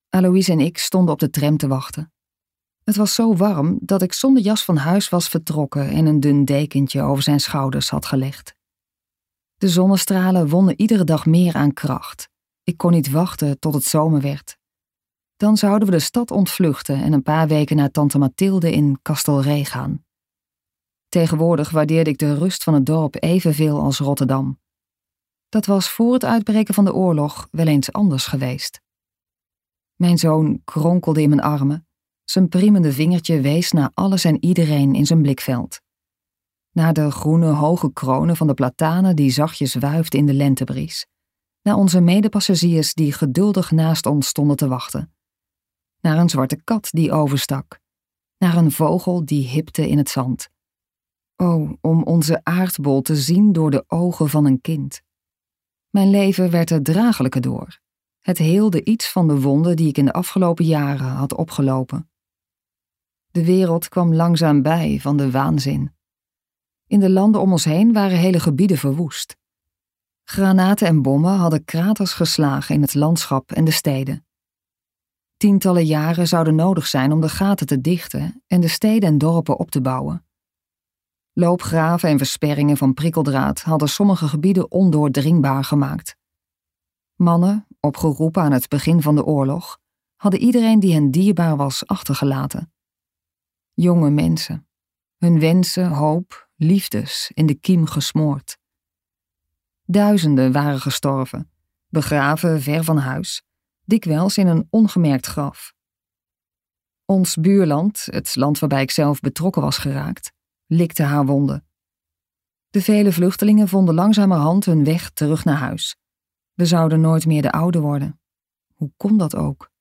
Aloïse en ik stonden op de tram te wachten. Het was zo warm dat ik zonder jas van huis was vertrokken en een dun dekentje over zijn schouders had gelegd. De zonnestralen wonnen iedere dag meer aan kracht. Ik kon niet wachten tot het zomer werd. Dan zouden we de stad ontvluchten en een paar weken naar tante Mathilde in Castelree gaan. Tegenwoordig waardeerde ik de rust van het dorp evenveel als Rotterdam. Dat was voor het uitbreken van de oorlog wel eens anders geweest. Mijn zoon kronkelde in mijn armen. Zijn priemende vingertje wees naar alles en iedereen in zijn blikveld. Naar de groene hoge kronen van de platanen die zachtjes wuifden in de lentebries. Naar onze medepassagiers die geduldig naast ons stonden te wachten. Naar een zwarte kat die overstak. Naar een vogel die hipte in het zand. O, om onze aardbol te zien door de ogen van een kind. Mijn leven werd er draaglijker door. Het heelde iets van de wonden die ik in de afgelopen jaren had opgelopen. De wereld kwam langzaam bij van de waanzin. In de landen om ons heen waren hele gebieden verwoest. Granaten en bommen hadden kraters geslagen in het landschap en de steden. Tientallen jaren zouden nodig zijn om de gaten te dichten en de steden en dorpen op te bouwen. Loopgraven en versperringen van prikkeldraad hadden sommige gebieden ondoordringbaar gemaakt. Mannen, opgeroepen aan het begin van de oorlog, hadden iedereen die hen dierbaar was achtergelaten. Jonge mensen, hun wensen, hoop, liefdes in de kiem gesmoord. Duizenden waren gestorven, begraven ver van huis, dikwijls in een ongemerkt graf. Ons buurland, het land waarbij ik zelf betrokken was geraakt, likte haar wonden. De vele vluchtelingen vonden langzamerhand hun weg terug naar huis. We zouden nooit meer de oude worden. Hoe kon dat ook?